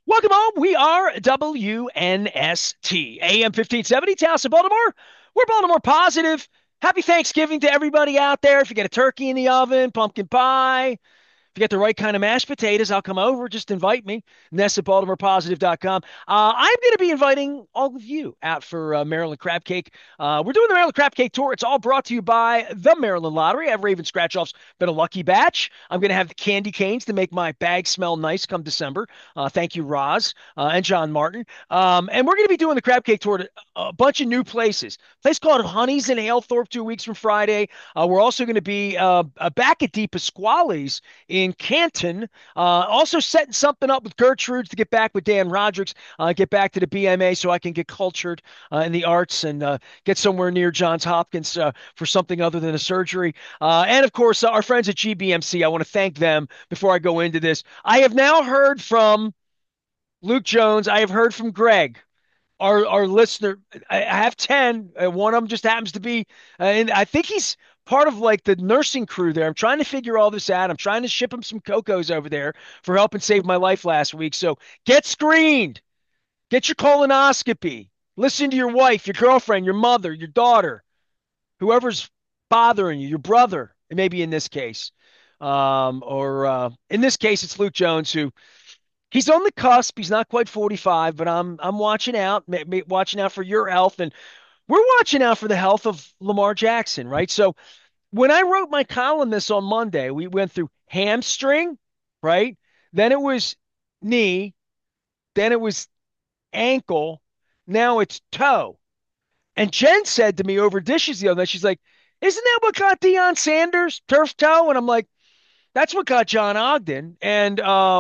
Welcome home. We are WNST, AM 1570, Towson, Baltimore. We're Baltimore positive. Happy Thanksgiving to everybody out there. If you get a turkey in the oven, pumpkin pie, if you get the right kind of mashed potatoes, I'll come over. Just invite me. Ness at BaltimorePositive.com. I'm going to be inviting all of you out for Maryland Crab Cake. We're doing the Maryland Crab Cake Tour. It's all brought to you by the Maryland Lottery. I have Raven Scratch Offs, been a lucky batch. I'm going to have the candy canes to make my bag smell nice come December. Thank you, Roz and John Martin. And we're going to be doing the Crab Cake Tour to a bunch of new places. A place called Honey's in Halethorpe 2 weeks from Friday. We're also going to be back at Deep Pasquale's in Canton. Also setting something up with Gertrude's to get back with Dan Rodricks, get back to the BMA so I can get cultured in the arts and get somewhere near Johns Hopkins for something other than a surgery. And of course, our friends at GBMC, I want to thank them before I go into this. I have now heard from Luke Jones. I have heard from Greg, our listener. I have 10. One of them just happens to be, and I think he's part of like the nursing crew there. I'm trying to figure all this out. I'm trying to ship him some Cocos over there for helping save my life last week. So get screened, get your colonoscopy, listen to your wife, your girlfriend, your mother, your daughter, whoever's bothering you, your brother, maybe in this case. Or in this case, it's Luke Jones who he's on the cusp. He's not quite 45, but I'm watching out, watching out for your health, and we're watching out for the health of Lamar Jackson, right? So when I wrote my column this on Monday, we went through hamstring, right? Then it was knee, then it was ankle, now it's toe. And Jen said to me over dishes the other night, she's like, "Isn't that what got Deion Sanders turf toe?" And I'm like, "That's what got John Ogden." And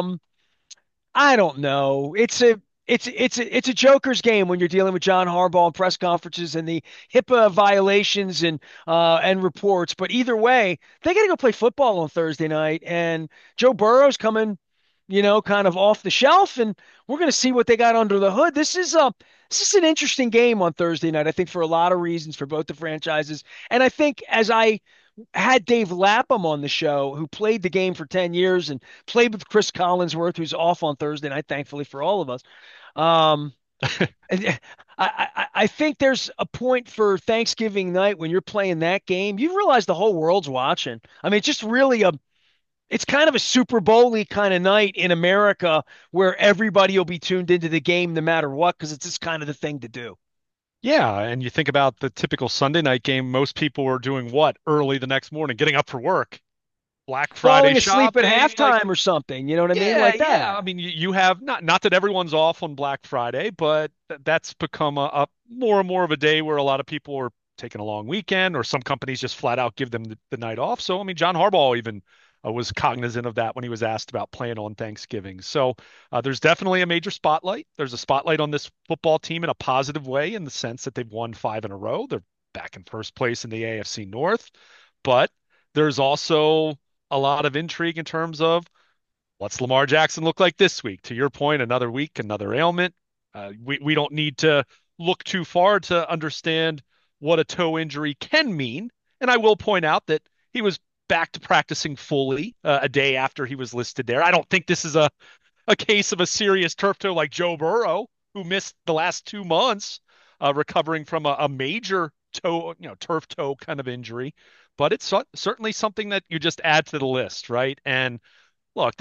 I don't know. It's a joker's game when you're dealing with John Harbaugh and press conferences and the HIPAA violations and reports. But either way, they got to go play football on Thursday night, and Joe Burrow's coming, kind of off the shelf, and we're going to see what they got under the hood. This is an interesting game on Thursday night. I think for a lot of reasons for both the franchises, and I think as I had Dave Lapham on the show, who played the game for 10 years and played with Chris Collinsworth, who's off on Thursday night, thankfully for all of us. Um, and I think there's a point for Thanksgiving night when you're playing that game. You realize the whole world's watching. I mean, it's just really it's kind of a Super Bowl-y kind of night in America where everybody will be tuned into the game no matter what, because it's just kind of the thing to do. Yeah, and you think about the typical Sunday night game, most people are doing what early the next morning, getting up for work, Black Friday Falling asleep at shopping, like halftime or something, you know what I mean? yeah, Like yeah. that. I mean, you have not that everyone's off on Black Friday, but that's become a more and more of a day where a lot of people are taking a long weekend, or some companies just flat out give them the night off. So, I mean, John Harbaugh even was cognizant of that when he was asked about playing on Thanksgiving. So, there's definitely a major spotlight. There's a spotlight on this football team in a positive way, in the sense that they've won five in a row. They're back in first place in the AFC North, but there's also a lot of intrigue in terms of what's Lamar Jackson look like this week? To your point, another week, another ailment. We don't need to look too far to understand what a toe injury can mean. And I will point out that he was back to practicing fully a day after he was listed there. I don't think this is a case of a serious turf toe like Joe Burrow, who missed the last 2 months recovering from a major toe, turf toe kind of injury. But it's certainly something that you just add to the list, right? And look,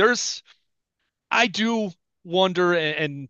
I do wonder, and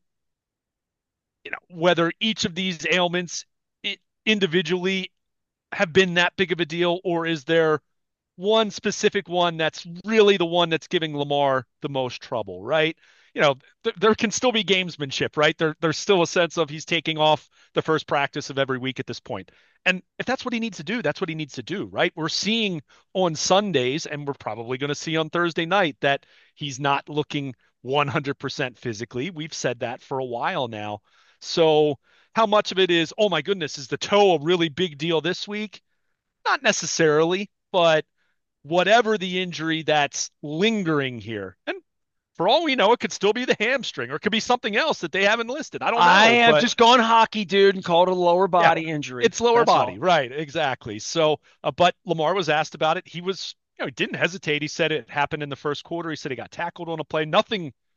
whether each of these ailments individually have been that big of a deal, or is there one specific one that's really the one that's giving Lamar the most trouble, right? There can still be gamesmanship, right? There's still a sense of he's taking off the first practice of every week at this point. And if that's what he needs to do, that's what he needs to do, right? We're seeing on Sundays, and we're probably going to see on Thursday night, that he's not looking 100% physically. We've said that for a while now. So how much of it is, oh my goodness, is the toe a really big deal this week? Not necessarily, but whatever the injury that's lingering here. And for all we know, it could still be the hamstring, or it could be something else that they haven't listed. I don't I know, have but just gone hockey, dude, and called it a lower yeah, body injury. it's lower That's body, all. right? Exactly. So, but Lamar was asked about it. He was, he didn't hesitate. He said it happened in the first quarter. He said he got tackled on a play. Nothing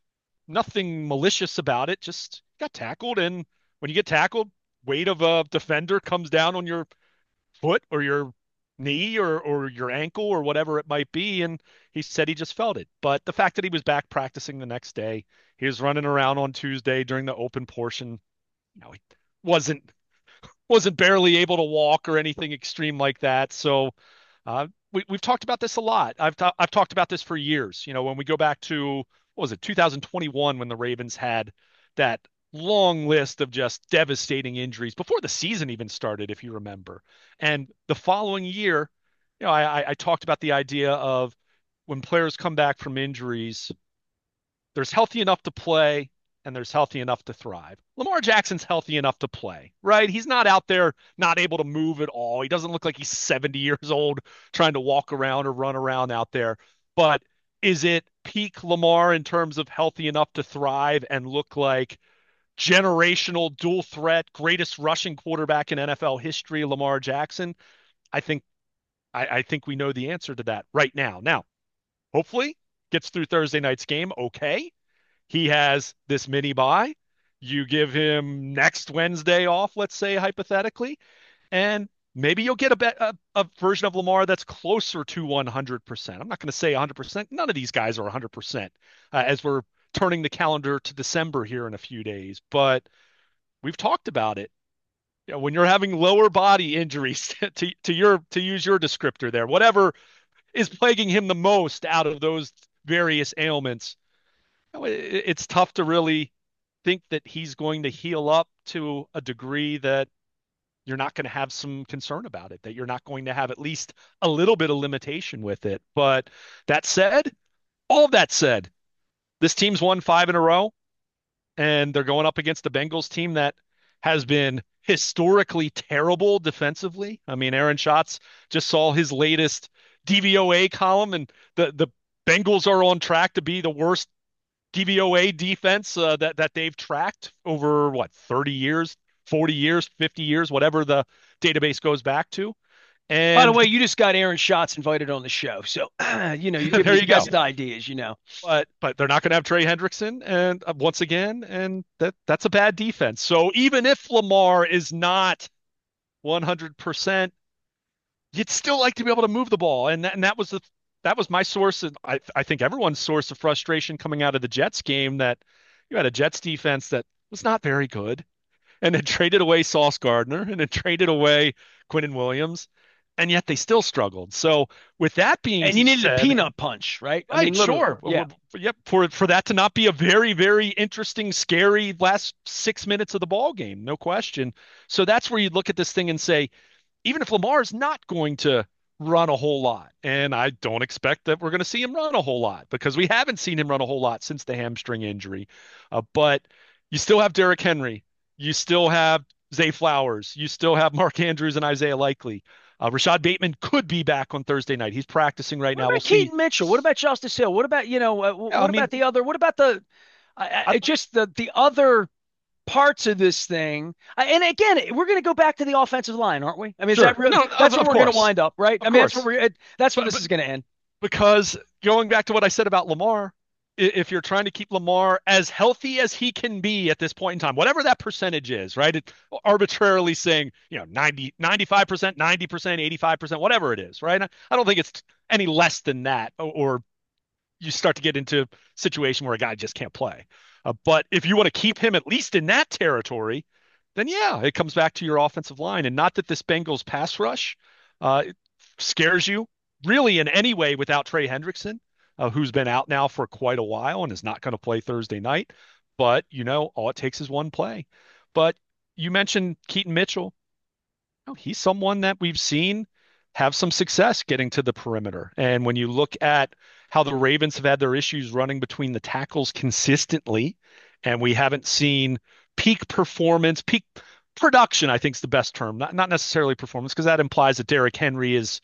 nothing malicious about it. Just got tackled, and when you get tackled, weight of a defender comes down on your foot or your knee or your ankle or whatever it might be. And he said he just felt it. But the fact that he was back practicing the next day, he was running around on Tuesday during the open portion. He wasn't wasn't barely able to walk or anything extreme like that. So we've talked about this a lot. I've talked about this for years. When we go back to what was it, 2021, when the Ravens had that long list of just devastating injuries before the season even started, if you remember. And the following year, I talked about the idea of when players come back from injuries, there's healthy enough to play and there's healthy enough to thrive. Lamar Jackson's healthy enough to play, right? He's not out there not able to move at all. He doesn't look like he's 70 years old trying to walk around or run around out there. But is it peak Lamar in terms of healthy enough to thrive and look like generational dual threat, greatest rushing quarterback in NFL history, Lamar Jackson? I think I think we know the answer to that right now. Now, hopefully gets through Thursday night's game okay. He has this mini bye. You give him next Wednesday off, let's say hypothetically, and maybe you'll get a version of Lamar that's closer to 100%. I'm not going to say 100%. None of these guys are 100% as we're turning the calendar to December here in a few days. But we've talked about it. When you're having lower body injuries, to use your descriptor there, whatever is plaguing him the most out of those various ailments, it's tough to really think that he's going to heal up to a degree that you're not going to have some concern about it, that you're not going to have at least a little bit of limitation with it. But that said, all of that said, this team's won 5 in a row, and they're going up against the Bengals team that has been historically terrible defensively. I mean, Aaron Schatz just saw his latest DVOA column, and the Bengals are on track to be the worst DVOA defense that they've tracked over what 30 years, 40 years, 50 years, whatever the database goes back to. By the And way, you just got Aaron Schatz invited on the show, so you give there me you the go. best ideas. But they're not going to have Trey Hendrickson, and once again, and that's a bad defense. So even if Lamar is not 100%, you'd still like to be able to move the ball, and that was my source, and I think everyone's source of frustration coming out of the Jets game, that you had a Jets defense that was not very good, and then traded away Sauce Gardner, and then traded away Quinnen Williams, and yet they still struggled. So with that being And you needed a said, peanut punch, right? I mean, right, literally. sure. Yeah. Yep, for that to not be a very, very interesting, scary last 6 minutes of the ball game, no question. So that's where you look at this thing and say, even if Lamar's not going to run a whole lot, and I don't expect that we're going to see him run a whole lot because we haven't seen him run a whole lot since the hamstring injury. But you still have Derrick Henry, you still have Zay Flowers, you still have Mark Andrews and Isaiah Likely. Rashad Bateman could be back on Thursday night. He's practicing right What now. We'll about see. Keaton Mitchell? What about Justice Hill? What about Yeah, I what mean, about the other? What about the I, just the other parts of this thing? And again, we're going to go back to the offensive line, aren't we? I mean, is sure. that really No, that's where of we're going to course. wind up, right? Of I mean, that's where course. we're that's where But, this but is going to end. because going back to what I said about Lamar, if you're trying to keep Lamar as healthy as he can be at this point in time, whatever that percentage is, right? Arbitrarily saying, 90, 95%, 90%, 85%, whatever it is, right? I don't think it's any less than that, or you start to get into a situation where a guy just can't play. But if you want to keep him at least in that territory, then yeah, it comes back to your offensive line. And not that this Bengals pass rush scares you really in any way without Trey Hendrickson, who's been out now for quite a while and is not going to play Thursday night. But, all it takes is one play. But you mentioned Keaton Mitchell. He's someone that we've seen have some success getting to the perimeter. And when you look at how the Ravens have had their issues running between the tackles consistently, and we haven't seen peak performance, peak production, I think is the best term, not necessarily performance, because that implies that Derrick Henry is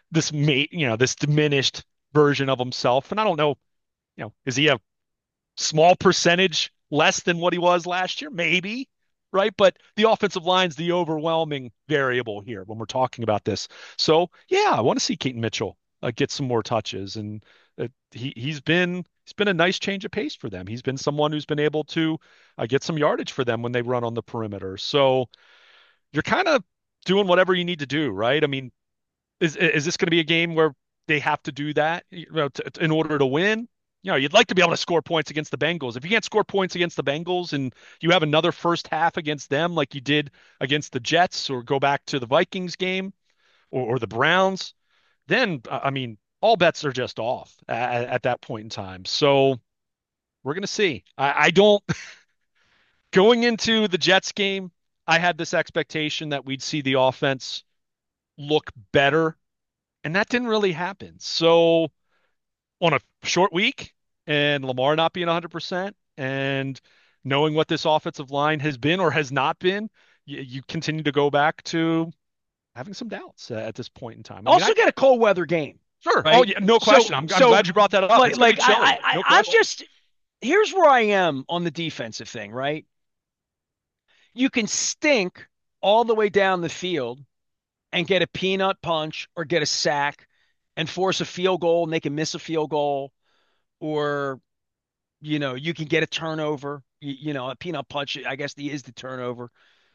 this diminished version of himself. And I don't know, is he a small percentage less than what he was last year? Maybe, right? But the offensive line's the overwhelming variable here when we're talking about this. So, yeah, I want to see Keaton Mitchell get some more touches. And he's been he's been a nice change of pace for them. He's been someone who's been able to get some yardage for them when they run on the perimeter. So you're kind of doing whatever you need to do, right? I mean, is this going to be a game where they have to do that, in order to win? You'd like to be able to score points against the Bengals. If you can't score points against the Bengals and you have another first half against them like you did against the Jets, or go back to the Vikings game, or the Browns, then I mean, all bets are just off at that point in time. So we're going to see. I don't going into the Jets game, I had this expectation that we'd see the offense look better, and that didn't really happen. So on a short week and Lamar not being 100%, and knowing what this offensive line has been or has not been, you continue to go back to having some doubts at this point in time. I mean, Also get a cold weather game, sure. Oh, right? yeah, no question. I'm glad you brought that up. It's going to be chilly. No I'm question. just here's where I am on the defensive thing, right? You can stink all the way down the field and get a peanut punch or get a sack and force a field goal and they can miss a field goal, or you can get a turnover. A peanut punch, I guess, is the turnover,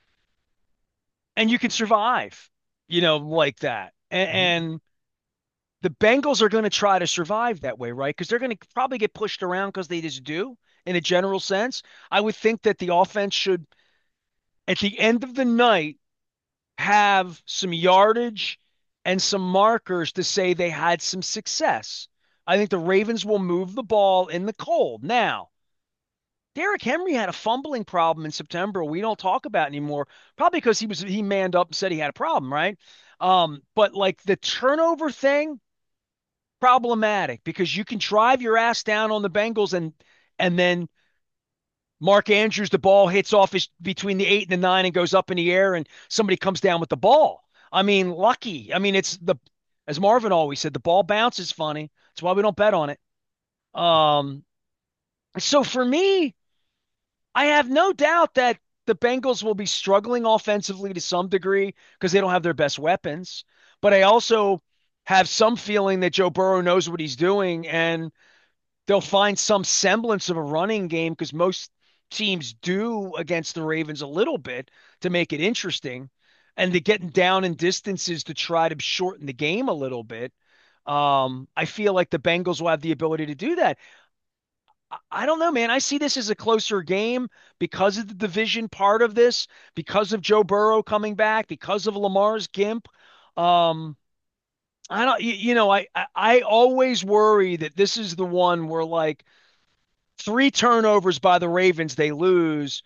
and you can survive. Like that. And, Mhm. and the Bengals are going to try to survive that way, right? Because they're going to probably get pushed around because they just do in a general sense. I would think that the offense should, at the end of the night, have some yardage and some markers to say they had some success. I think the Ravens will move the ball in the cold. Now, Derrick Henry had a fumbling problem in September we don't talk about anymore, probably because he manned up and said he had a problem, right? But like the turnover thing, problematic because you can drive your ass down on the Bengals and then Mark Andrews, the ball hits off his between the 8 and the 9 and goes up in the air, and somebody comes down with the ball. I mean, lucky. I mean, it's the as Marvin always said, the ball bounces funny. That's why we don't bet on it. Um, so for me, I have no doubt that the Bengals will be struggling offensively to some degree because they don't have their best weapons. But I also have some feeling that Joe Burrow knows what he's doing, and they'll find some semblance of a running game because most teams do against the Ravens a little bit to make it interesting, and they're getting down in distances to try to shorten the game a little bit. I feel like the Bengals will have the ability to do that. I don't know, man. I see this as a closer game because of the division part of this, because of Joe Burrow coming back, because of Lamar's gimp. Um, I don't, I always worry that this is the one where like three turnovers by the Ravens, they lose.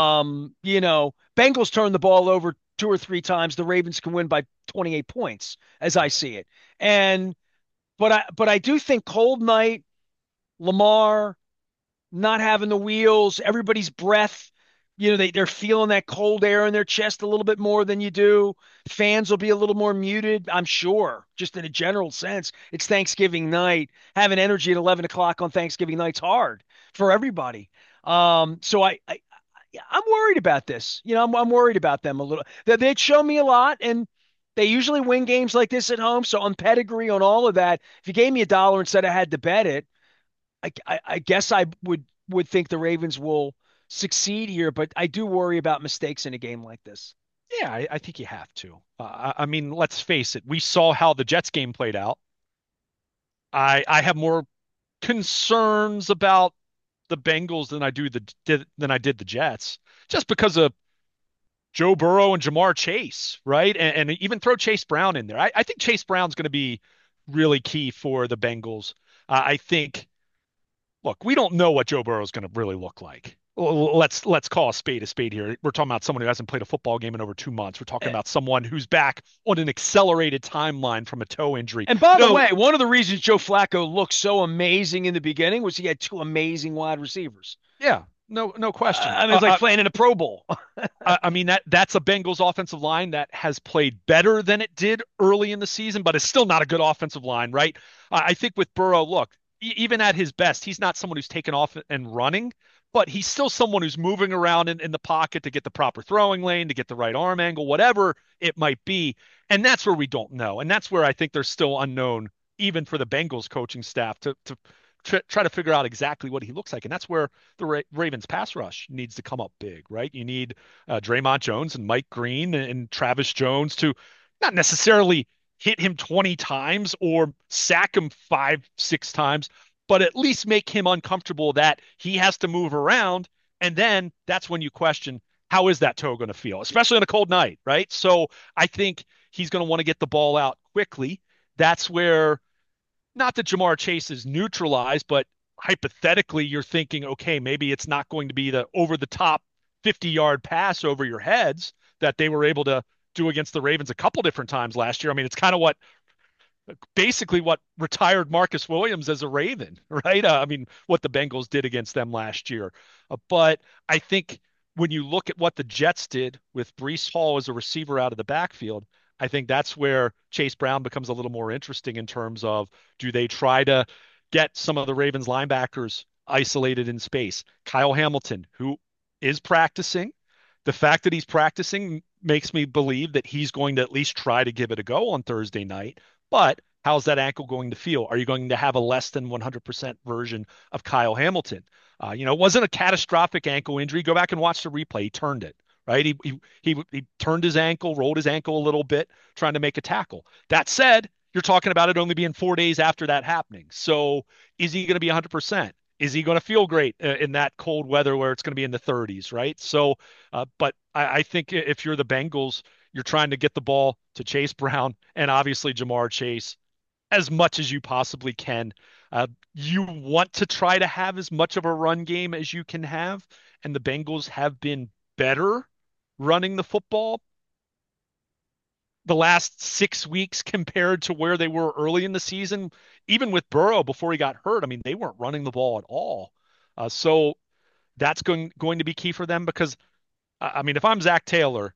Bengals turn the ball over two or three times, the Ravens can win by 28 points, as I see it. And but I do think cold night, Lamar not having the wheels, everybody's breath, they're feeling that cold air in their chest a little bit more than you do. Fans will be a little more muted, I'm sure, just in a general sense. It's Thanksgiving night. Having energy at 11 o'clock on Thanksgiving night's hard for everybody. So I'm worried about this. I'm worried about them a little. They'd show me a lot, and they usually win games like this at home. So on pedigree, on all of that, if you gave me $1 and said I had to bet it, I guess I would think the Ravens will succeed here, but I do worry about mistakes in a game like this. Yeah, I think you have to. I mean, let's face it. We saw how the Jets game played out. I have more concerns about the Bengals than I did the Jets, just because of Joe Burrow and Jamar Chase, right? And even throw Chase Brown in there. I think Chase Brown's going to be really key for the Bengals. I think, look, we don't know what Joe Burrow is going to really look like. Let's call a spade here. We're talking about someone who hasn't played a football game in over 2 months. We're talking Eh, about someone who's back on an accelerated timeline from a toe injury. And by the No, way, one of the reasons Joe Flacco looked so amazing in the beginning was he had two amazing wide receivers. yeah, no question. I mean, it's like playing in a Pro Bowl. I mean that's a Bengals offensive line that has played better than it did early in the season, but it's still not a good offensive line, right? I think with Burrow, look, even at his best, he's not someone who's taken off and running, but he's still someone who's moving around in the pocket to get the proper throwing lane, to get the right arm angle, whatever it might be. And that's where we don't know. And that's where I think there's still unknown, even for the Bengals coaching staff, to try to figure out exactly what he looks like, and that's where the Ravens pass rush needs to come up big, right? You need Draymond Jones and Mike Green and Travis Jones to not necessarily hit him 20 times or sack him five, six times, but at least make him uncomfortable that he has to move around. And then that's when you question, how is that toe going to feel, especially on a cold night, right? So I think he's going to want to get the ball out quickly. That's where, not that Jamar Chase is neutralized, but hypothetically, you're thinking, okay, maybe it's not going to be the over the top 50-yard pass over your heads that they were able to do against the Ravens a couple different times last year. I mean, it's kind of what basically what retired Marcus Williams as a Raven, right? I mean, what the Bengals did against them last year. But I think when you look at what the Jets did with Breece Hall as a receiver out of the backfield, I think that's where Chase Brown becomes a little more interesting in terms of, do they try to get some of the Ravens linebackers isolated in space? Kyle Hamilton, who is practicing, the fact that he's practicing makes me believe that he's going to at least try to give it a go on Thursday night. But how's that ankle going to feel? Are you going to have a less than 100% version of Kyle Hamilton? It wasn't a catastrophic ankle injury. Go back and watch the replay. He turned it, right? He turned his ankle, rolled his ankle a little bit, trying to make a tackle. That said, you're talking about it only being 4 days after that happening. So is he going to be 100%? Is he going to feel great in that cold weather where it's going to be in the 30s, right? So, but I think if you're the Bengals, you're trying to get the ball to Chase Brown and obviously Jamar Chase as much as you possibly can. You want to try to have as much of a run game as you can have, and the Bengals have been better running the football the last 6 weeks compared to where they were early in the season. Even with Burrow before he got hurt, I mean, they weren't running the ball at all. So that's going to be key for them because, I mean, if I'm Zach Taylor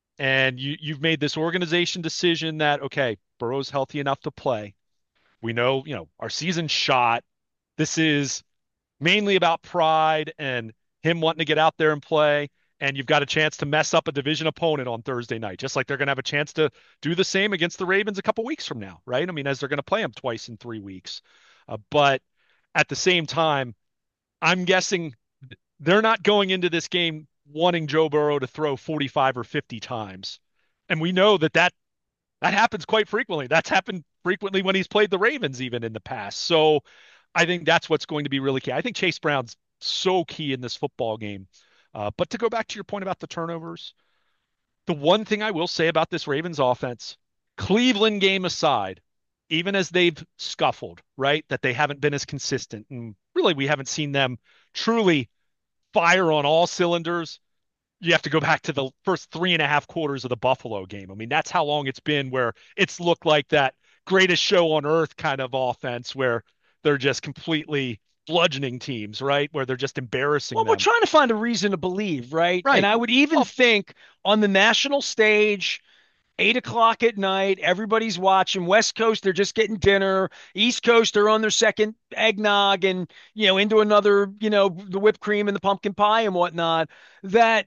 and you've made this organization decision that, okay, Burrow's healthy enough to play. We know, our season's shot. This is mainly about pride and him wanting to get out there and play. And you've got a chance to mess up a division opponent on Thursday night, just like they're going to have a chance to do the same against the Ravens a couple weeks from now, right? I mean, as they're going to play them twice in 3 weeks. But at the same time, I'm guessing they're not going into this game wanting Joe Burrow to throw 45 or 50 times. And we know that happens quite frequently. That's happened frequently when he's played the Ravens even in the past. So I think that's what's going to be really key. I think Chase Brown's so key in this football game. But to go back to your point about the turnovers, the one thing I will say about this Ravens offense, Cleveland game aside, even as they've scuffled, right, that they haven't been as consistent, and really we haven't seen them truly fire on all cylinders. You have to go back to the first 3.5 quarters of the Buffalo game. I mean, that's how long it's been where it's looked like that greatest show on earth kind of offense where they're just completely bludgeoning teams, right? Where they're just embarrassing Well, we're them. trying to find a reason to believe, right? And Right. I would even Well, think on the national stage, 8 o'clock at night, everybody's watching. West Coast, they're just getting dinner. East Coast, they're on their second eggnog and, into another, the whipped cream and the pumpkin pie and whatnot. That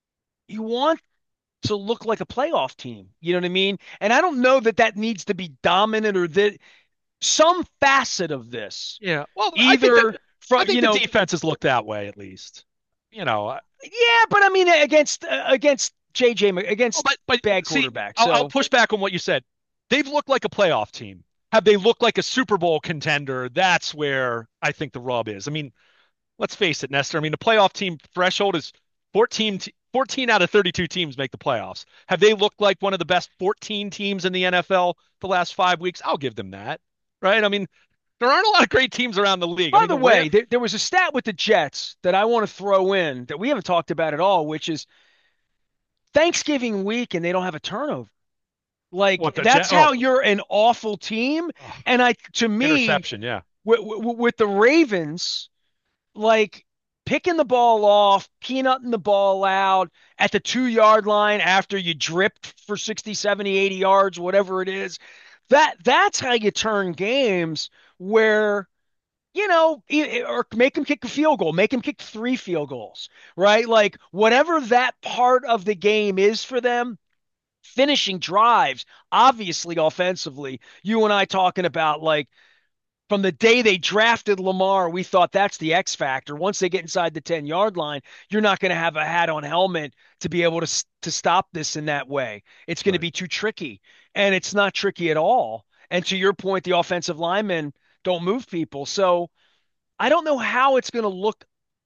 you want to look like a playoff team. You know what I mean? And I don't know that that needs to be dominant or that some facet of this, yeah. Well, either I from, think the defense has looked that way at least. You know, yeah, but I mean against JJ oh, against but bad see, quarterback. I'll So push back on what you said. They've looked like a playoff team. Have they looked like a Super Bowl contender? That's where I think the rub is. I mean, let's face it, Nestor. I mean, the playoff team threshold is 14 out of 32 teams make the playoffs. Have they looked like one of the best 14 teams in the NFL the last 5 weeks? I'll give them that, right? I mean, there aren't a lot of great teams around the league. I by mean, the the way, Rams. there was a stat with the Jets that I want to throw in that we haven't talked about at all, which is Thanksgiving week and they don't have a turnover. Like What the Jet? that's Oh, how you're an awful team. oh, And to me, interception. Yeah. with the Ravens, like picking the ball off, peanutting the ball out at the 2 yard line after you dripped for 60, 70, 80 yards, whatever it is. That's how you turn games where, or make them kick a field goal, make them kick 3 field goals, right? Like whatever that part of the game is for them, finishing drives, obviously offensively, you and I talking about like from the day they drafted Lamar, we thought that's the X factor. Once they get inside the 10-yard line, you're not going to have a hat on helmet to be able to stop this in that way. It's going to Right. be too tricky, and it's not tricky at all. And to your point, the offensive linemen don't move people. So I don't know how it's going to look.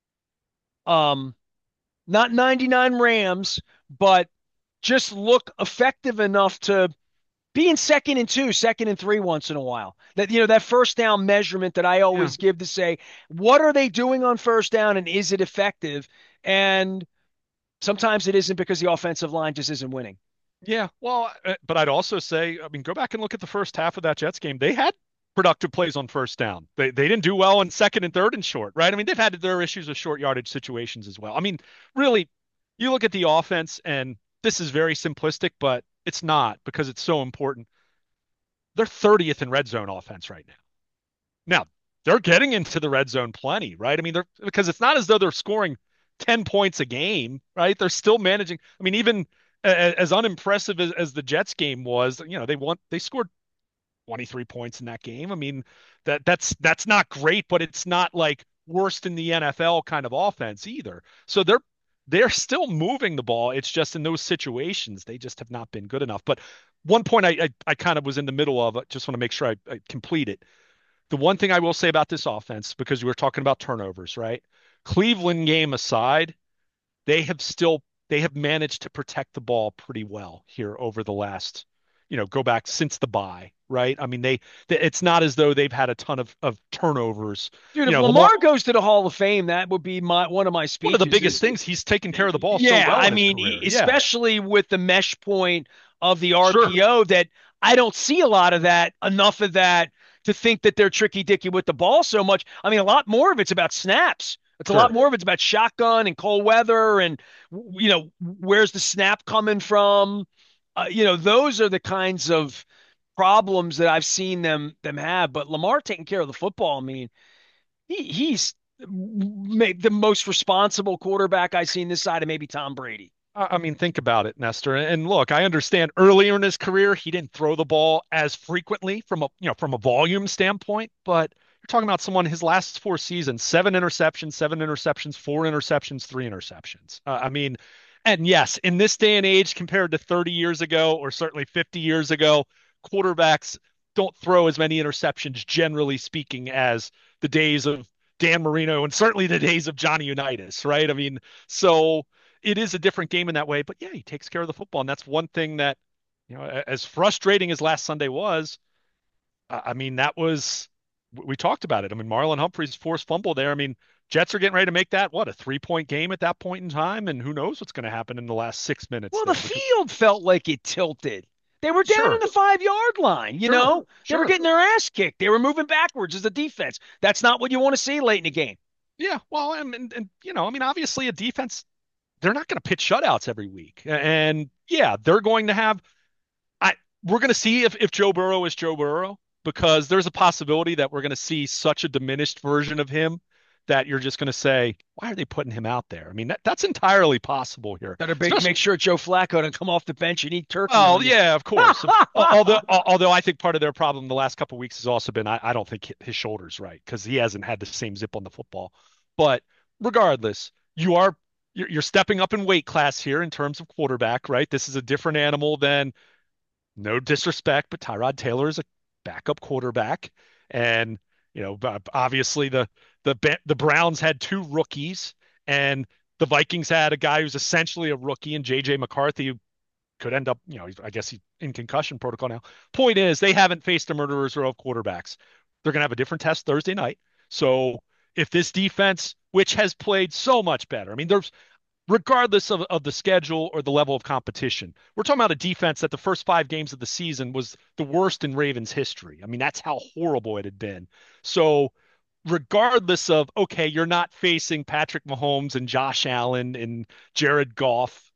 Um, Not 99 Rams, but just look effective enough to be in second and two, second and three once in a while. That first down measurement that I Yeah. always give to say, what are they doing on first down and is it effective? And sometimes it isn't because the offensive line just isn't winning. Yeah, well, but I'd also say, I mean, go back and look at the first half of that Jets game. They had productive plays on first down. They didn't do well in second and third and short, right? I mean, they've had their issues with short yardage situations as well. I mean, really, you look at the offense, and this is very simplistic, but it's not because it's so important. They're 30th in red zone offense right now. Now, they're getting into the red zone plenty, right? I mean, they're because it's not as though they're scoring 10 points a game, right? They're still managing. I mean, even as unimpressive as the Jets game was, they scored 23 points in that game. I mean, that's not great, but it's not like worst in the NFL kind of offense either. So they're still moving the ball. It's just in those situations they just have not been good enough. But one point I kind of was in the middle of. I just want to make sure I complete it. The one thing I will say about this offense, because we were talking about turnovers, right? Cleveland game aside, they have still they have managed to protect the ball pretty well here over the last, go back since the bye, right? I mean, it's not as though they've had a ton of turnovers. Dude, if Lamar, Lamar goes to the Hall of Fame, that would be my one of my one of the speeches. biggest things, he's taken care of the ball so Yeah, well I in his mean, career. Yeah, especially with the mesh point of the sure, RPO, that I don't see a lot of that, enough of that to think that they're tricky dicky with the ball so much. I mean, a lot more of it's about snaps. It's a lot sure. more of it's about shotgun and cold weather and where's the snap coming from? Those are the kinds of problems that I've seen them have. But Lamar taking care of the football, I mean, he's made the most responsible quarterback I've seen this side of maybe Tom Brady. I mean, think about it, Nestor. And look, I understand earlier in his career he didn't throw the ball as frequently from a volume standpoint, but you're talking about someone his last four seasons, seven interceptions, four interceptions, three interceptions. I mean, and yes, in this day and age, compared to 30 years ago or certainly 50 years ago, quarterbacks don't throw as many interceptions, generally speaking, as the days of Dan Marino and certainly the days of Johnny Unitas, right? I mean, so it is a different game in that way. But yeah, he takes care of the football, and that's one thing that, as frustrating as last Sunday was, I mean, that was we talked about it. I mean, Marlon Humphrey's forced fumble there. I mean, Jets are getting ready to make that what a 3-point game at that point in time, and who knows what's going to happen in the last 6 minutes Well, the there because field felt like it tilted. They were down in sure, the 5-yard line, sure, They were sure. getting their ass kicked. They were moving backwards as a defense. That's not what you want to see late in the game. Yeah, well, and I mean, obviously a defense, they're not going to pitch shutouts every week. And yeah, they're going to have I we're going to see if Joe Burrow is Joe Burrow because there's a possibility that we're going to see such a diminished version of him that you're just going to say, why are they putting him out there? I mean, that's entirely possible here. Better Especially, make sure Joe Flacco doesn't come off the bench and eat turkey well, on you. yeah, of course. Although I think part of their problem the last couple of weeks has also been I don't think his shoulder's right because he hasn't had the same zip on the football. But regardless, you're stepping up in weight class here in terms of quarterback, right? This is a different animal than no disrespect, but Tyrod Taylor is a backup quarterback, and obviously the Browns had two rookies, and the Vikings had a guy who's essentially a rookie, and J.J. McCarthy, who could end up, I guess he's in concussion protocol now. Point is, they haven't faced a murderer's row of quarterbacks. They're going to have a different test Thursday night. So if this defense, which has played so much better, I mean, there's regardless of the schedule or the level of competition. We're talking about a defense that the first 5 games of the season was the worst in Ravens history. I mean, that's how horrible it had been. So, regardless of, okay, you're not facing Patrick Mahomes and Josh Allen and Jared Goff,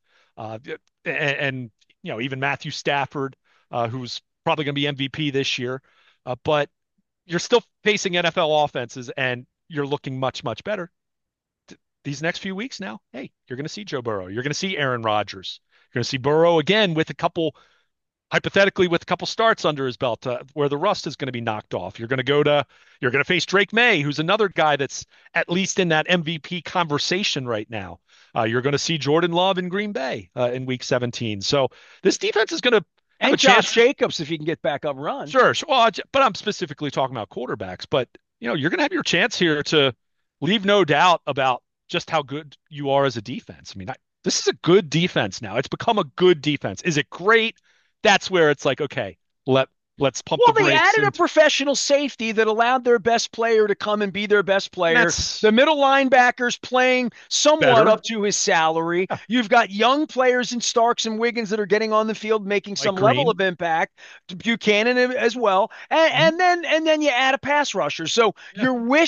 and even Matthew Stafford, who's probably going to be MVP this year, but you're still facing NFL offenses and you're looking much, much better these next few weeks now, hey, you're going to see Joe Burrow. You're going to see Aaron Rodgers. You're going to see Burrow again with a couple hypothetically with a couple starts under his belt, where the rust is going to be knocked off. You're going to face Drake May, who's another guy that's at least in that MVP conversation right now. You're going to see Jordan Love in Green Bay in Week 17. So this defense is going to have a And Josh chance. Jacobs, if he can get back up and run. Sure, sure. Well, but I'm specifically talking about quarterbacks. But you're going to have your chance here to leave no doubt about just how good you are as a defense. I mean, this is a good defense now. It's become a good defense. Is it great? That's where it's like, okay, let's pump the Well, they brakes. added a And professional safety that allowed their best player to come and be their best player. that's The middle linebackers playing somewhat better. up to his salary. Yeah. You've got young players in Starks and Wiggins that are getting on the field, making Mike some level Green. of impact. Buchanan as well, Mhm. and then you add a pass rusher. So Yeah.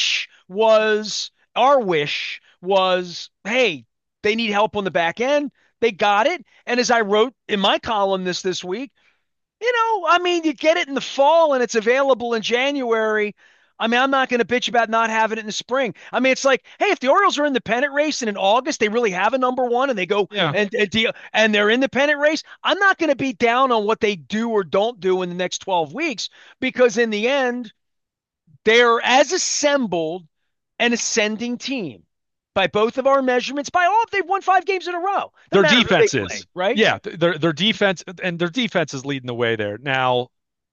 our wish was, hey, they need help on the back end. They got it, and as I wrote in my column this week, I mean, you get it in the fall and it's available in January. I mean, I'm not going to bitch about not having it in the spring. I mean, it's like, hey, if the Orioles are in the pennant race and in August they really have a number one and they go Yeah. and they're in the pennant race, I'm not going to be down on what they do or don't do in the next 12 weeks because in the end, they're as assembled an ascending team by both of our measurements. By all, they've won 5 games in a row. Doesn't Their matter who they defense play, is. right? Yeah, their defense is leading the way there. Now,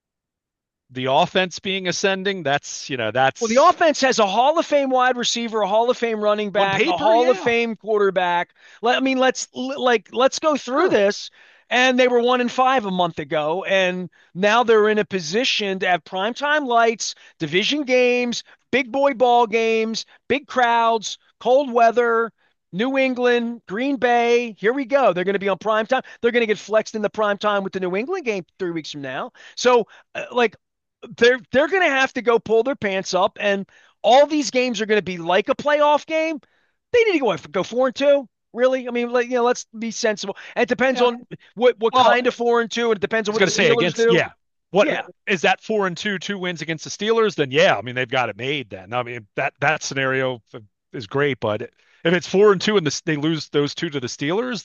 the offense being ascending, Well, the that's offense has a Hall of Fame wide receiver, a Hall of Fame running on back, a paper, Hall of yeah. Fame quarterback. I mean, let's go through Sure. this. And they were 1-5 a month ago, and now they're in a position to have primetime lights, division games, big boy ball games, big crowds, cold weather. New England, Green Bay, here we go. They're going to be on prime time. They're going to get flexed in the prime time with the New England game 3 weeks from now. So, like, they're going to have to go pull their pants up, and all these games are going to be like a playoff game. They need to go 4-2. Really? I mean, let's be sensible. And it depends Yeah. on what Well, kind of 4-2, and it depends I on was what going the to say Steelers against, do. yeah. What Yeah, is that 4-2, 2 wins against the Steelers? Then yeah, I mean they've got it made. Then I mean that scenario is great, but if it's 4-2 and they lose those two to the Steelers,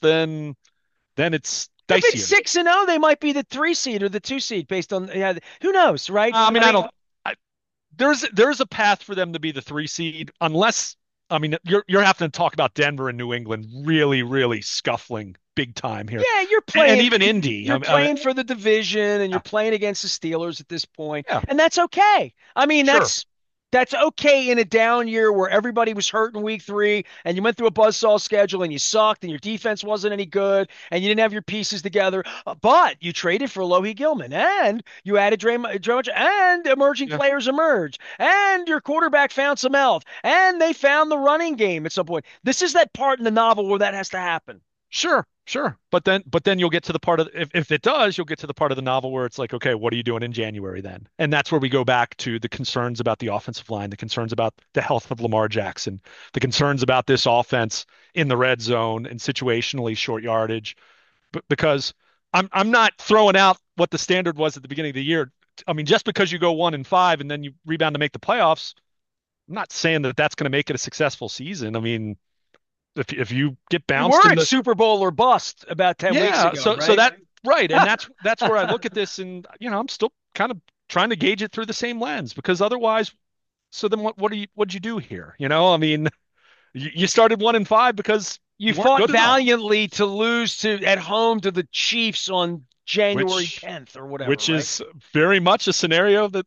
then it's if it's dicier. 6-0, they might be the 3 seed or the 2 seed based on, yeah. Who knows, right? I mean I I mean, don't. I, there's a path for them to be the 3 seed unless I mean you're having to talk about Denver and New England really really scuffling big time here, yeah, you're and playing even Indy. you're playing for the division and you're Yeah, playing against the Steelers at this point, yeah, and that's okay. I mean, sure. that's okay in a down year where everybody was hurt in week 3 and you went through a buzzsaw schedule and you sucked and your defense wasn't any good and you didn't have your pieces together. But you traded for Lohi Gilman and you added Draymond and emerging Yeah. players emerged and your quarterback found some health and they found the running game at some point. This is that part in the novel where that has to happen. Sure, sure. But then you'll get to the part of if it does, you'll get to the part of the novel where it's like, okay, what are you doing in January then? And that's where we go back to the concerns about the offensive line, the concerns about the health of Lamar Jackson, the concerns about this offense in the red zone and situationally short yardage. But because I'm not throwing out what the standard was at the beginning of the year. I mean, just because you go 1-5 and then you rebound to make the playoffs, I'm not saying that that's going to make it a successful season. I mean, if you get We bounced were in at the Super Bowl or bust about 10 weeks yeah, ago, so right? that right, and that's where I look at this, and I'm still kind of trying to gauge it through the same lens because otherwise, so then what'd you do here? I mean, you started 1-5 because You you weren't fought good enough, valiantly to lose to at home to the Chiefs on January which 10th or whatever, which right? is very much a scenario that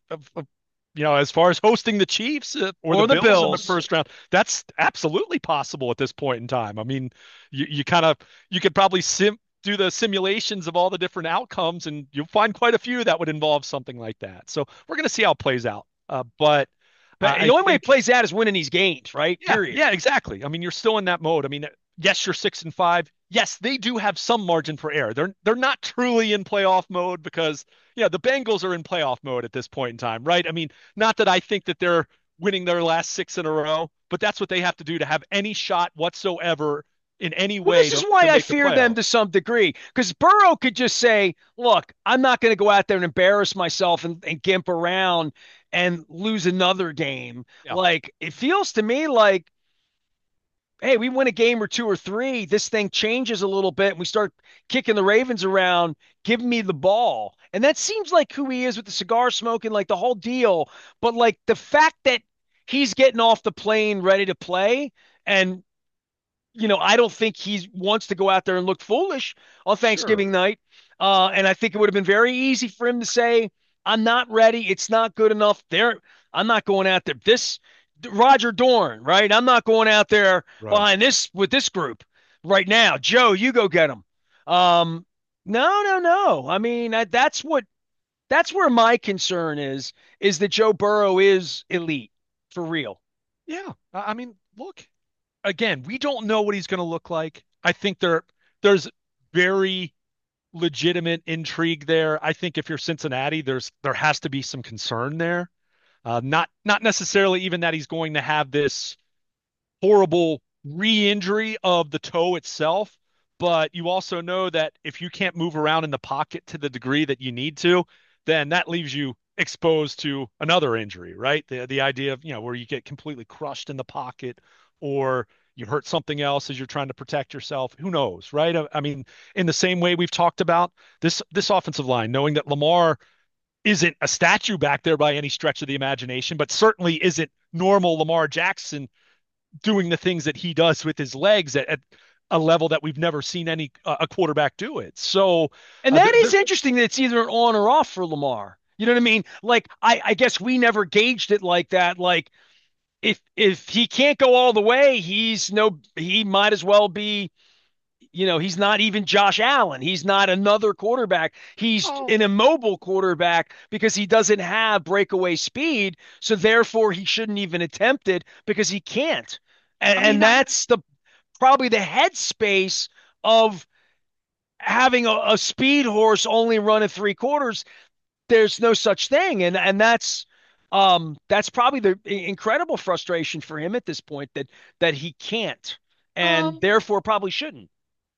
as far as hosting the Chiefs or the Or the Bills in the Bills. first round, that's absolutely possible at this point in time. I mean, you kind of you could probably do the simulations of all the different outcomes, and you'll find quite a few that would involve something like that. So we're going to see how it plays out. But But I the only way it think, plays out is winning these games, right? yeah, Period. yeah, exactly. I mean, you're still in that mode. I mean, yes, you're 6-5. Yes, they do have some margin for error. They're not truly in playoff mode because the Bengals are in playoff mode at this point in time, right? I mean, not that I think that they're winning their last six in a row, but that's what they have to do to have any shot whatsoever in any Well, way this is to why I make the fear them to playoffs. some degree because Burrow could just say, look, I'm not going to go out there and embarrass myself and gimp around and lose another game. Yeah. Like, it feels to me like hey, we win a game or two or three, this thing changes a little bit and we start kicking the Ravens around, give me the ball. And that seems like who he is with the cigar smoking, like the whole deal. But like the fact that he's getting off the plane ready to play and I don't think he wants to go out there and look foolish on Thanksgiving Sure. night. And I think it would have been very easy for him to say, "I'm not ready. It's not good enough." I'm not going out there. This Roger Dorn, right? I'm not going out there Right. behind this with this group right now. Joe, you go get him. Um, no, no, no. I mean, that's where my concern is that Joe Burrow is elite for real. Yeah. I mean, look, again, we don't know what he's going to look like. I think there's very legitimate intrigue there. I think if you're Cincinnati, there has to be some concern there. Not necessarily even that he's going to have this horrible re-injury of the toe itself, but you also know that if you can't move around in the pocket to the degree that you need to, then that leaves you exposed to another injury, right? The idea of, where you get completely crushed in the pocket or you hurt something else as you're trying to protect yourself. Who knows, right? I mean, in the same way we've talked about this offensive line, knowing that Lamar isn't a statue back there by any stretch of the imagination, but certainly isn't normal Lamar Jackson doing the things that he does with his legs at a level that we've never seen any a quarterback do it. So And uh, that there, is there's interesting that it's either on or off for Lamar. You know what I mean? Like I guess we never gauged it like that. Like if he can't go all the way, he might as well be, he's not even Josh Allen. He's not another quarterback. He's oh, an immobile quarterback because he doesn't have breakaway speed. So therefore he shouldn't even attempt it because he can't. And, I and mean, that's the probably the headspace of having a speed horse only run at three quarters. There's no such thing, and that's probably the incredible frustration for him at this point that he can't, and um, therefore probably shouldn't.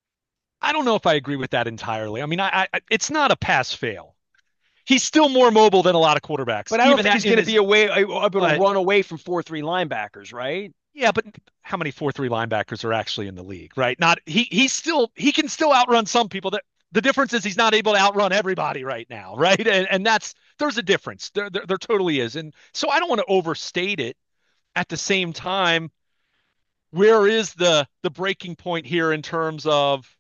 I don't know if I agree with that entirely. I mean, it's not a pass fail. He's still more mobile than a lot of quarterbacks, But I don't even think at, he's in going to his. be able to But run away from 4-3 linebackers, right? yeah, but how many 4-3 linebackers are actually in the league, right? Not he can still outrun some people. That the difference is he's not able to outrun everybody right now, right? And that's there's a difference. There totally is. And so I don't want to overstate it. At the same time, where is the breaking point here in terms of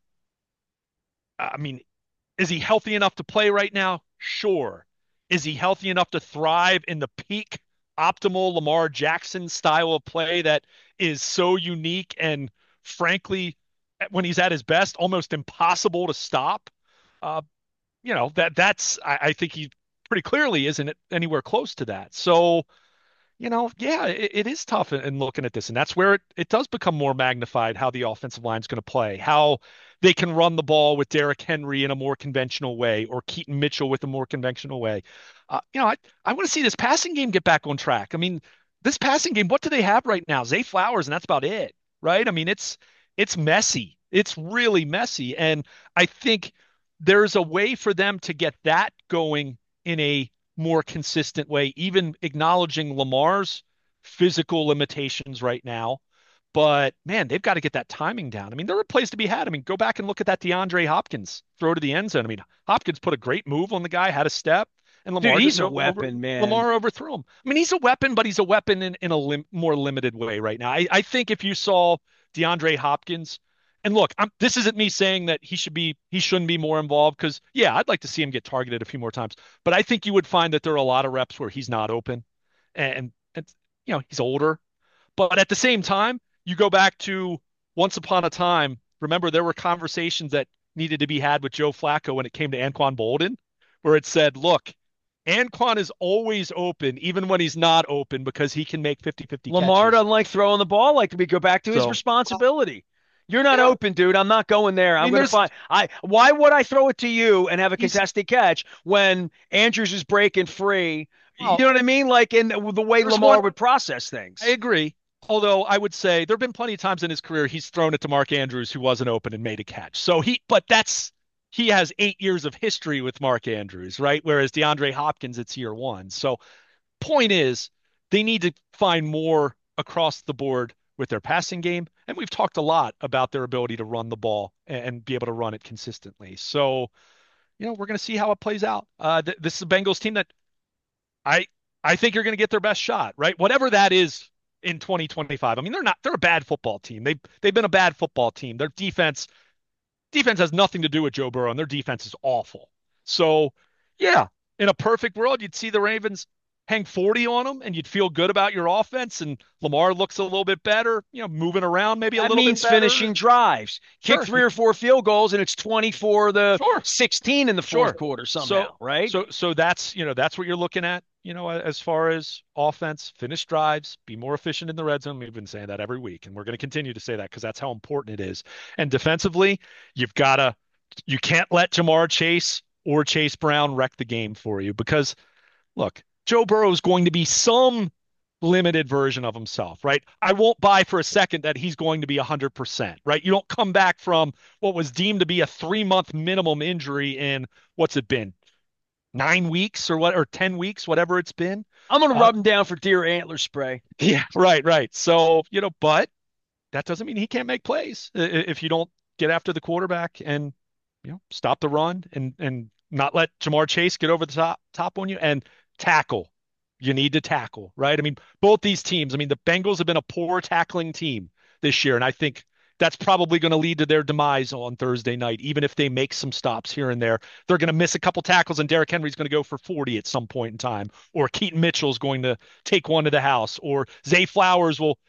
I mean, is he healthy enough to play right now? Sure. Is he healthy enough to thrive in the peak optimal Lamar Jackson style of play that is so unique and frankly, when he's at his best, almost impossible to stop? Uh, I think he pretty clearly isn't anywhere close to that. So yeah, it is tough in looking at this. And that's where it does become more magnified how the offensive line's going to play, how they can run the ball with Derrick Henry in a more conventional way or Keaton Mitchell with a more conventional way. I want to see this passing game get back on track. I mean, this passing game, what do they have right now? Zay Flowers, and that's about it, right? I mean, it's messy. It's really messy. And I think there's a way for them to get that going in a more consistent way, even acknowledging Lamar's physical limitations right now. But man, they've got to get that timing down. I mean, there are plays to be had. I mean, go back and look at that DeAndre Hopkins throw to the end zone. I mean, Hopkins put a great move on the guy, had a step, and Dude, Lamar he's just a weapon, man. Lamar overthrew him. I mean, he's a weapon, but he's a weapon in a more limited way right now. I think if you saw DeAndre Hopkins, and look, this isn't me saying that he shouldn't be more involved because yeah, I'd like to see him get targeted a few more times, but I think you would find that there are a lot of reps where he's not open, and he's older, but at the same time, you go back to once upon a time. Remember, there were conversations that needed to be had with Joe Flacco when it came to Anquan Bolden, where it said, look, Anquan is always open, even when he's not open, because he can make 50-50 Lamar catches. doesn't like throwing the ball. Like we go back to his So, well, responsibility. You're not yeah, open, dude. I'm not going there. I I'm mean, going to there's find I why would I throw it to you and have a he's contested catch when Andrews is breaking free? You well, know what I mean? Like in the way there's Lamar one. would process I things. agree. Although I would say there have been plenty of times in his career he's thrown it to Mark Andrews who wasn't open and made a catch. But he has 8 years of history with Mark Andrews, right? Whereas DeAndre Hopkins, it's year 1. So point is, they need to find more across the board with their passing game, and we've talked a lot about their ability to run the ball and be able to run it consistently. So, we're going to see how it plays out. This is a Bengals team that I I think you're going to get their best shot, right? Whatever that is in 2025. I mean, they're a bad football team. They've been a bad football team. Their defense has nothing to do with Joe Burrow, and their defense is awful. So, yeah, in a perfect world, you'd see the Ravens hang 40 on them, and you'd feel good about your offense, and Lamar looks a little bit better, moving around maybe a That little bit means better. finishing drives. Kick Sure, 3 or 4 field goals, and it's 24 to sure, 16 in the fourth sure. quarter So, somehow, right? so that's what you're looking at, as far as offense, finish drives, be more efficient in the red zone. We've been saying that every week, and we're going to continue to say that because that's how important it is. And defensively, you've got to you can't let Jamar Chase or Chase Brown wreck the game for you because look, Joe Burrow is going to be some limited version of himself, right? I won't buy for a second that he's going to be 100%, right? You don't come back from what was deemed to be a 3-month minimum injury in what's it been? 9 weeks or 10 weeks, whatever it's been. I'm going to Uh, rub him down for deer antler spray. yeah, right, right. So, but that doesn't mean he can't make plays if you don't get after the quarterback and stop the run and not let Jamar Chase get over the top on you and tackle. You need to tackle, right? I mean, both these teams, I mean, the Bengals have been a poor tackling team this year, and I think that's probably going to lead to their demise on Thursday night, even if they make some stops here and there. They're going to miss a couple tackles, and Derrick Henry's going to go for 40 at some point in time, or Keaton Mitchell's going to take one to the house, or Zay Flowers will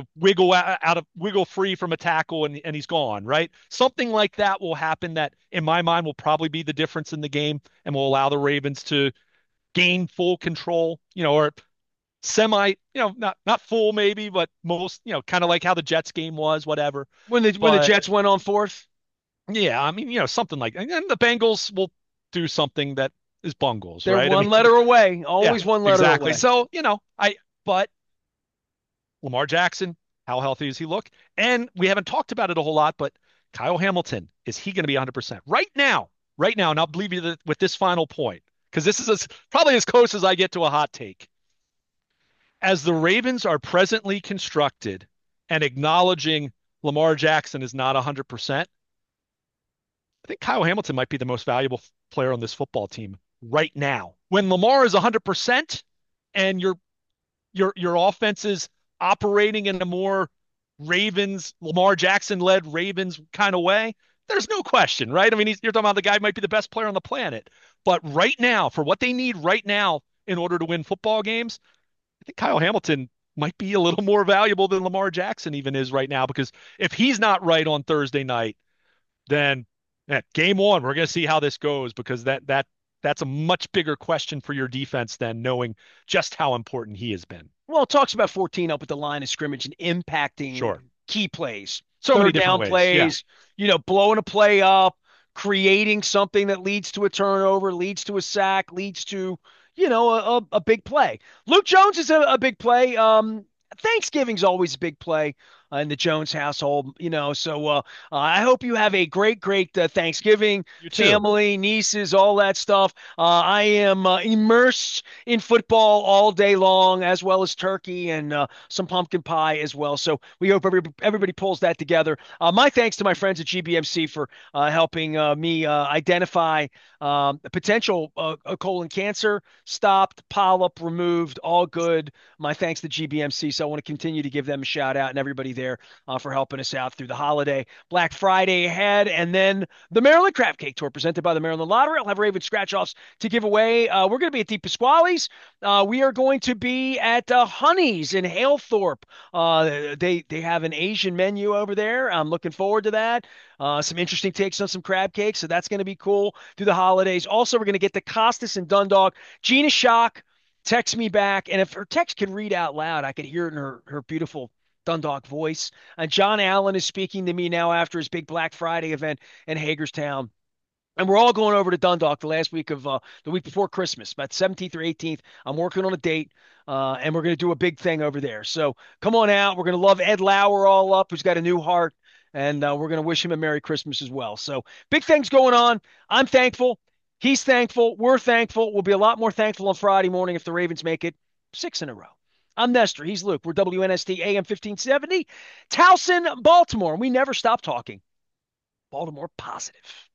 wiggle free from a tackle and he's gone, right? Something like that will happen that in my mind will probably be the difference in the game and will allow the Ravens to gain full control, or semi, not full maybe, but most, kind of like how the Jets game was, whatever. When the But Jets went on fourth, yeah, I mean, something like, and then the Bengals will do something that is bungles, they're right? I one mean, letter away, yeah, always one letter exactly. away. So, but Lamar Jackson, how healthy does he look? And we haven't talked about it a whole lot, but Kyle Hamilton, is he going to be 100%? Right now, and I'll believe you with this final point, because this is probably as close as I get to a hot take. As the Ravens are presently constructed and acknowledging Lamar Jackson is not 100%, I think Kyle Hamilton might be the most valuable player on this football team right now. When Lamar is 100% and your offense is operating in a more Lamar Jackson led Ravens kind of way, there's no question, right? I mean, you're talking about the guy who might be the best player on the planet. But right now, for what they need right now in order to win football games, I think Kyle Hamilton might be a little more valuable than Lamar Jackson even is right now because if he's not right on Thursday night, then game one, we're going to see how this goes because that's a much bigger question for your defense than knowing just how important he has been. Well, it talks about 14 up at the line of scrimmage and impacting Sure. key plays, So many third different down ways. Yeah. plays, blowing a play up, creating something that leads to a turnover, leads to a sack, leads to, a big play. Luke Jones is a big play. Thanksgiving's always a big play in the Jones household, So I hope you have a great Thanksgiving, You too. family, nieces, all that stuff. I am immersed in football all day long, as well as turkey and some pumpkin pie as well. So we hope everybody pulls that together. My thanks to my friends at GBMC for helping me identify potential colon cancer, stopped, polyp removed, all good. My thanks to GBMC. So I want to continue to give them a shout out and everybody there for helping us out through the holiday. Black Friday ahead, and then the Maryland Crab Cake Tour presented by the Maryland Lottery. I'll have Raven scratch offs to give away. We're going to be at Deep Pasquale's. We are going to be at Honey's in Halethorpe. They have an Asian menu over there. I'm looking forward to that. Some interesting takes on some crab cakes, so that's going to be cool through the holidays. Also, we're going to get to Costas and Dundalk. Gina Shock text me back, and if her text could read out loud, I could hear it in her beautiful Dundalk voice. And John Allen is speaking to me now after his big Black Friday event in Hagerstown. And we're all going over to Dundalk the last week of the week before Christmas, about 17th or 18th. I'm working on a date, and we're going to do a big thing over there. So come on out. We're going to love Ed Lauer all up, who's got a new heart, and we're going to wish him a Merry Christmas as well. So big things going on. I'm thankful. He's thankful. We're thankful. We'll be a lot more thankful on Friday morning if the Ravens make it 6 in a row. I'm Nestor. He's Luke. We're WNST AM 1570, Towson, Baltimore. We never stop talking. Baltimore positive.